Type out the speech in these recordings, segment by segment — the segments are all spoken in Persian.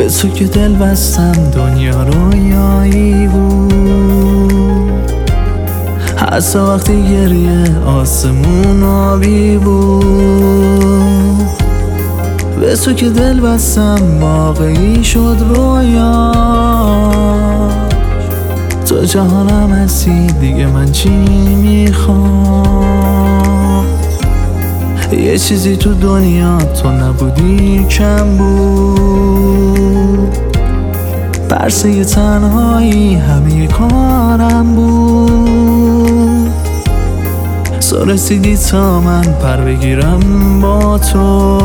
تو که دل بستم دنیا رویایی بود، حتی وقتی گریه آسمون آبی بود. به تو که دل بستم واقعی شد رویا، تو جهانم هستی دیگه من چی میخوام. یه چیزی تو دنیا تو نبودی کم بود، برسه تنهایی همه کارم بود. تو رسیدی تا من پر بگیرم با تو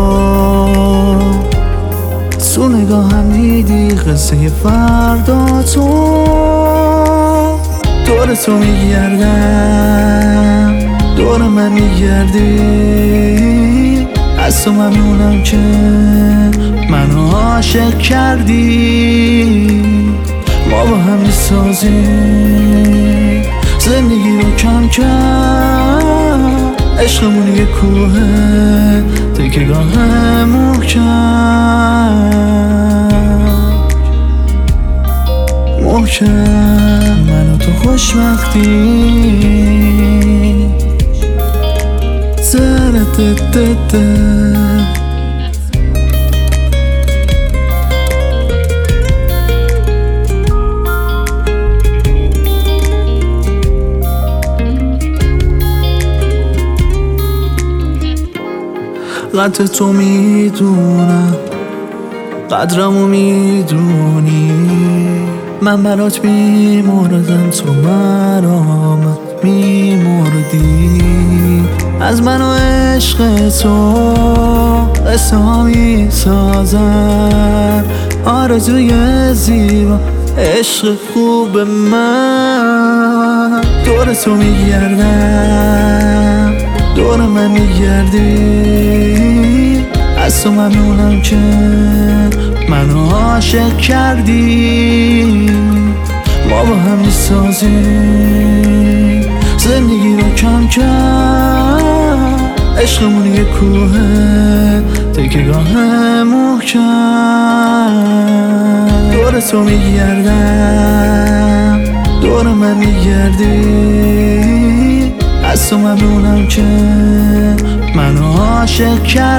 نگاهم دیدی قصه فردا تو. دور تو میگردم، دور من میگردی، از تو ممنونم که منو عاشق کردی. ما با هم میسازیم زندگی رو کم کم، عشقمون یه کوه تکیه‌گاه محکم. من و تو خوشبختی قدر تو میدونم، قدرمو میدونی، من برات میمردم تو برام میمردی. از من و عشق تو قصه ها میسازن، آرزوی زیبا عشق خوب من. دور تو میگردم، دور من میگردی، از تو ممنونم که منو عاشق کردی. ما با هم میسازیم زندگی رو کم کم، عشقمون یه کوه تکیه‌گاه محکم. دور تو میگردم، دور من میگردی، از تو ممنونم که منو عاشق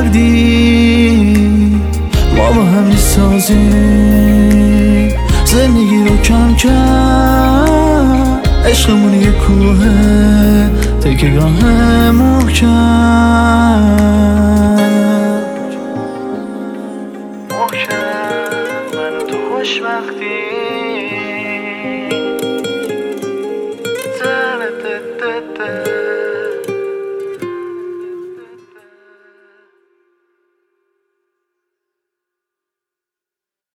کردی. ما با هم میسازیم زندگی رو کم کم، عشقمون یه کوه تکیه‌گاه محکم. من و تو خوشبختی